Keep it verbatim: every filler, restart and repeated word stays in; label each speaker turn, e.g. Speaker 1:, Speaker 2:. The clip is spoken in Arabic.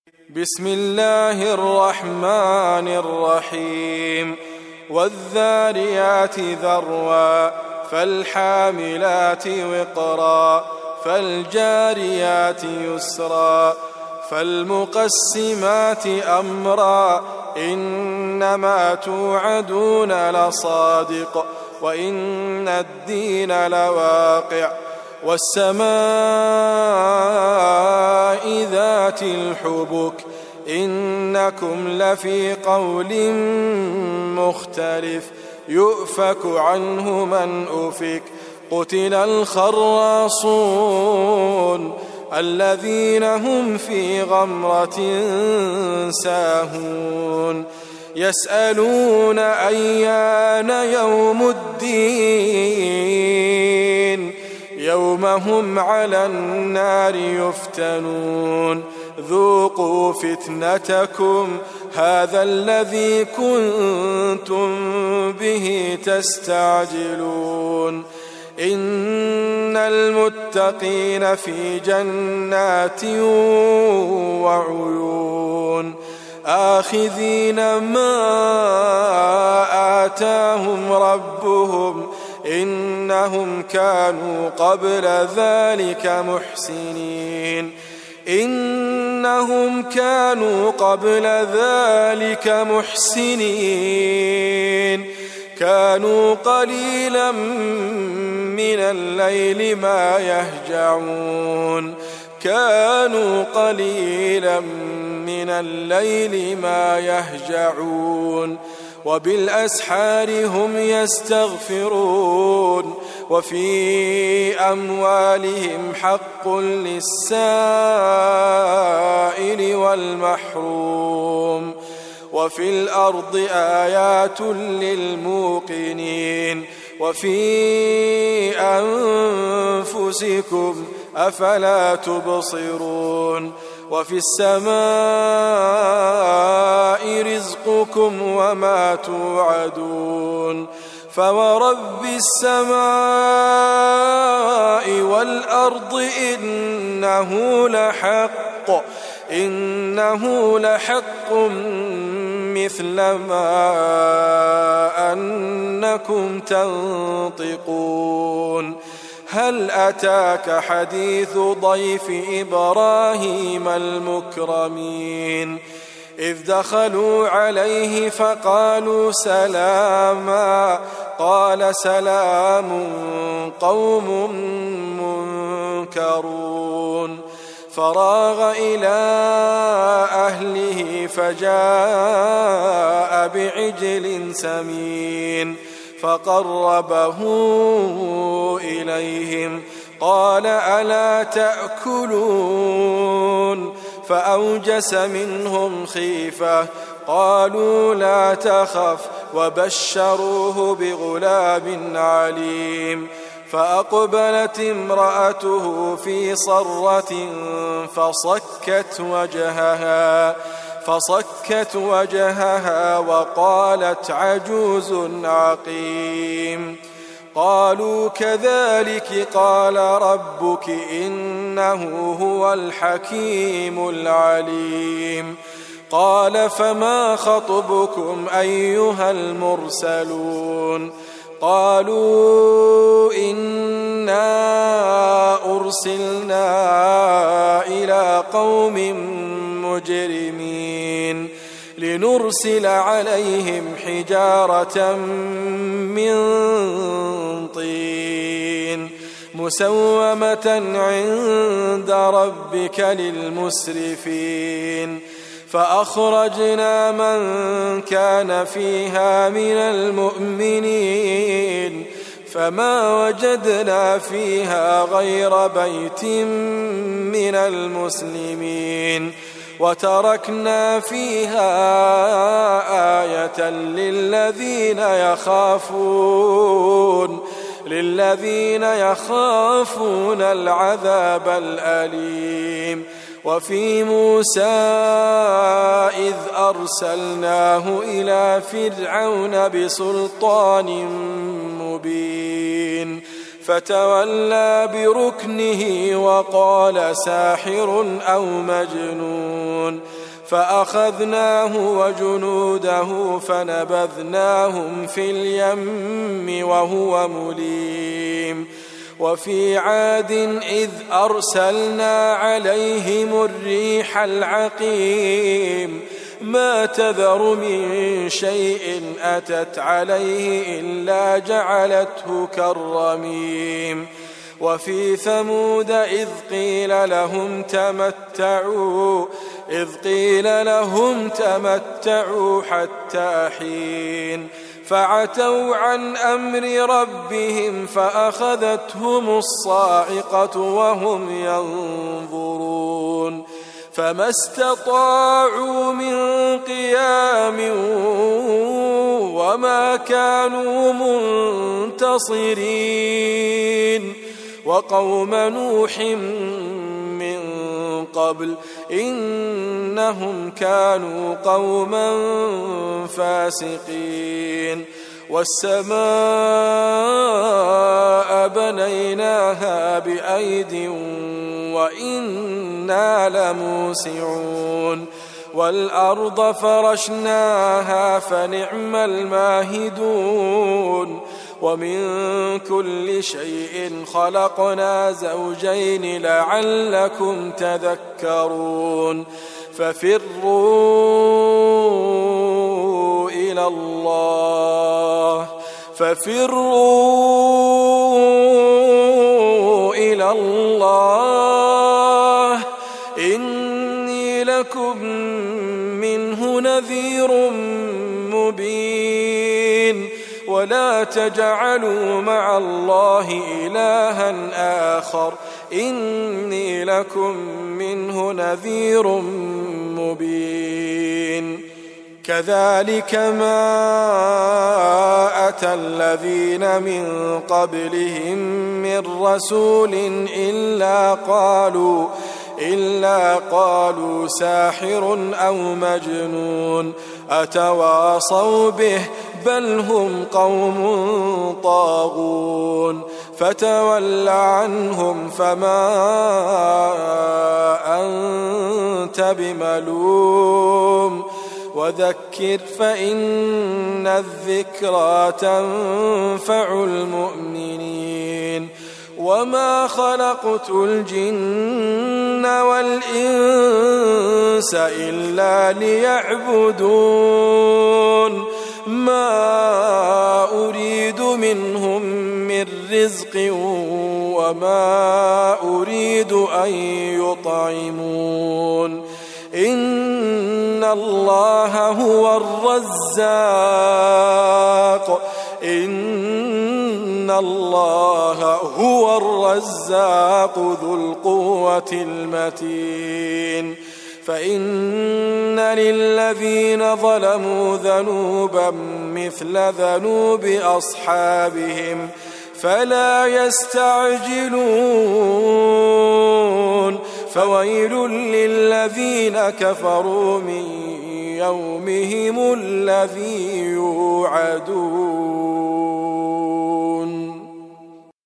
Speaker 1: بسم الله الرحمن الرحيم والذاريات ذروا فالحاملات وقرا فالجاريات يسرا فالمقسمات أمرا إنما توعدون لصادق وإن الدين لواقع والسماء ذات الحبك إنكم لفي قول مختلف يؤفك عنه من أفك قتل الخراصون الذين هم في غمرة ساهون يسألون أيان يوم الدين يوم هم على النار يفتنون ذوقوا فتنتكم هذا الذي كنتم به تستعجلون إن المتقين في جنات وعيون آخذين ما آتاهم ربهم إنهم كانوا قبل ذلك محسنين إنهم كانوا قبل ذلك محسنين كانوا قليلا من الليل ما يهجعون كانوا قليلا من الليل ما يهجعون وبالأسحار هم يستغفرون وفي أموالهم حق للسائل والمحروم وفي الأرض آيات للموقنين وفي أنفسكم أفلا تبصرون وفي السماء رزقكم وما توعدون فورب السماء والأرض إنه لحق إنه لحق مثل ما أنكم تنطقون هل أتاك حديث ضيف إبراهيم المكرمين إذ دخلوا عليه فقالوا سلاما قال سلام قوم منكرون فراغ إلى أهله فجاء بعجل سمين فقربه إليهم قال ألا تأكلون فأوجس منهم خيفة قالوا لا تخف وبشروه بغلام عليم فأقبلت امرأته في صرة فصكت وجهها فصكت وجهها وقالت عجوز عقيم قالوا كذلك قال ربك إنه هو الحكيم العليم قال فما خطبكم أيها المرسلون قالوا إنا أرسلنا إلى قوم مجرمين لنرسل عليهم حجارة من طين مسومة عند ربك للمسرفين فأخرجنا من كان فيها من المؤمنين فما وجدنا فيها غير بيت من المسلمين وتركنا فيها آية للذين يخافون للذين يخافون العذاب الأليم وفي موسى إذ أرسلناه إلى فرعون بسلطان مبين فتولى بركنه وقال ساحر أو مجنون فأخذناه وجنوده فنبذناهم في اليم وهو مليم وفي عاد إذ أرسلنا عليهم الريح العقيم ما تذر من شيء أتت عليه إلا جعلته كالرميم وفي ثمود إذ قيل لهم تمتعوا إذ قيل لهم تمتعوا حتى حين فعتوا عن أمر ربهم فأخذتهم الصاعقة وهم ينظرون فما استطاعوا من قيام وما كانوا منتصرين وقوم نوح من قبل إنهم كانوا قوما فاسقين والسماء بنيناها بأيد وإنا لموسعون والأرض فرشناها فنعم الماهدون ومن كل شيء خلقنا زوجين لعلكم تذكرون ففروا إلى الله ففروا إلى الله إني لكم منه نذير مبين ولا تجعلوا مع الله إلها آخر إني لكم منه نذير مبين كذلك ما أتى الذين من قبلهم من رسول إلا قالوا إلا قالوا ساحر أو مجنون أتواصوا به بل هم قوم طاغون فتول عنهم فما أنت بملوم وذكر فإن الذكرى تنفع المؤمنين وما خلقت الجن والإنس إلا ليعبدون ما أريد منهم من رزق وما أريد أن يطعمون إن الله هو الرزاق إن الله هو الرزاق ذو القوة المتين فإن للذين ظلموا ذنوبا مثل ذنوب أصحابهم فلا يستعجلون فويل للذين كفروا من يومهم الذي يوعدون.